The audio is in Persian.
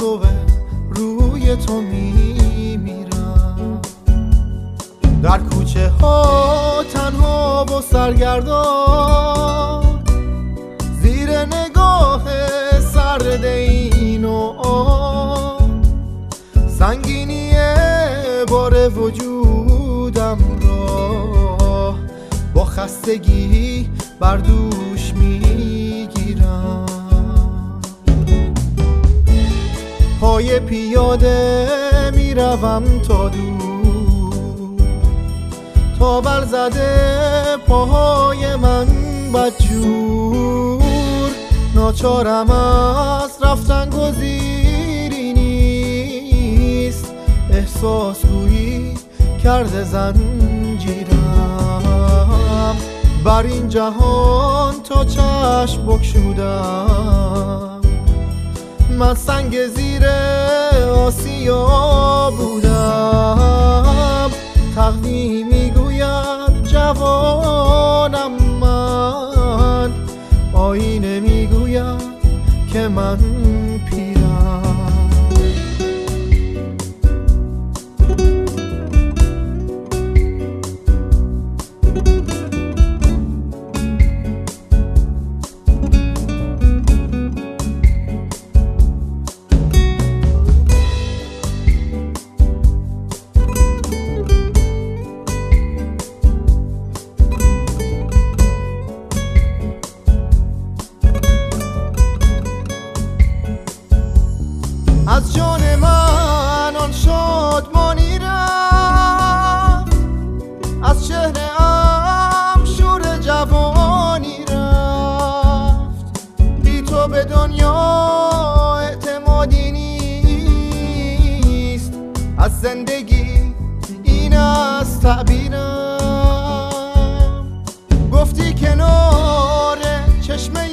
پرتو روی تو میمیرم. در کوچه ها تنها و سرگردان، زیر نگاه سرد این و آن، سنگینی بار وجودم را با خستگی بر دوش میگیرم. پای پیاده میروم تا دور، تا بل زده پاهای من بدجور. ناچارم از رفتن گزیری نیست، احساس گویی کرده زنجیرم. بر این جهان تا چشم بگشودم، من سنگ زیر آسیا بودم. تقویم میگوید جوانم من، آینه میگوید که من پیرم. از جان من آن شادمانی رفت، از چهره ام شور جوانی رفت. بی تو به دنیا اعتمادی نیست، از زندگی این از تعبیرم. گفتی کنار چشمه